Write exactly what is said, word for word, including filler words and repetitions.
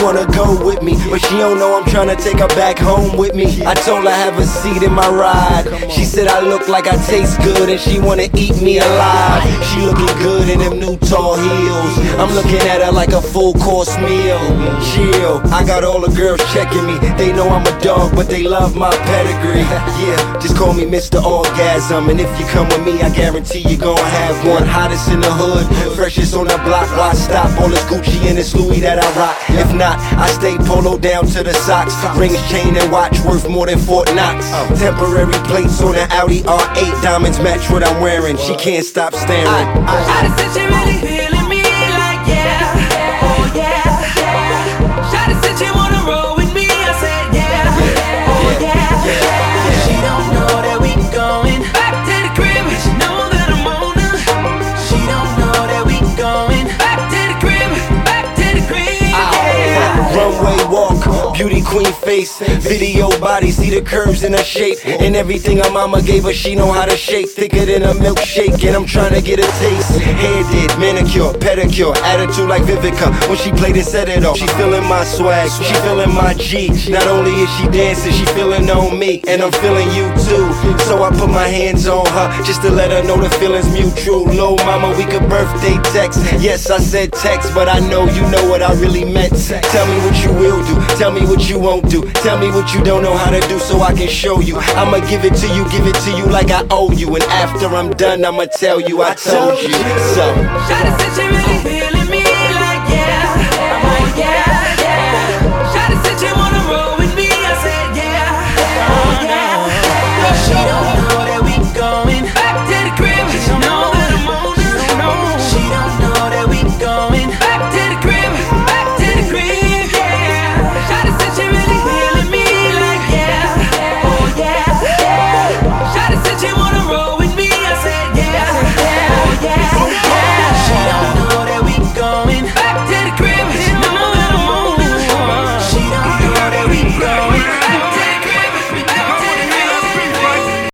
wanna go with me, but she don't know I'm tryna take her back home with me. I told her have a seat in my ride. She said I look like I taste good and she wanna eat me alive. She looking good in them new tall heels. I'm looking at her like a full course meal. Chill, I got all the girls checking me. They know I'm a dog, but they love my pedigree. Yeah, just call me Mister Orgasm. And if you come with me, I guarantee you gon' have one. Hottest in the hood, freshest on the block. Why stop? All this Gucci and this Louis that I rock. If not, I stay polo down to the socks. Rings, chain, and watch worth more than Fort Knox. Temporary plates on an Audi R eight. Diamonds match what I'm wearing. She can't stop staring. Shawty said she really feeling me like yeah, oh yeah. Shawty said she wanna roll with me. I said yeah, oh yeah. She don't know that we going back to the crib. She know that I'm on her. She don't know that we going back to the crib, back to the crib. Yeah. Runway walk, beauty queen face, video body, see the curves in her shape. And everything her mama gave her, she know how to shake. Thicker than a milkshake, and I'm trying to get a taste. Hair did, manicure, pedicure, attitude like Vivica. When she played and set it off, she feeling my swag, she feeling my G. Not only is she dancing, she feeling on me, and I'm feeling you too. So I put my hands on her, just to let her know the feeling's mutual. Lil' mama, we could birthday text. Yes, I said text, but I know you know what I really meant. Tell me what you will do, tell me what you won't do. Tell me what you don't know how to do so I can show you. I'ma give it to you, give it to you like I owe you. And after I'm done, I'ma tell you I told you so. Shawty said she really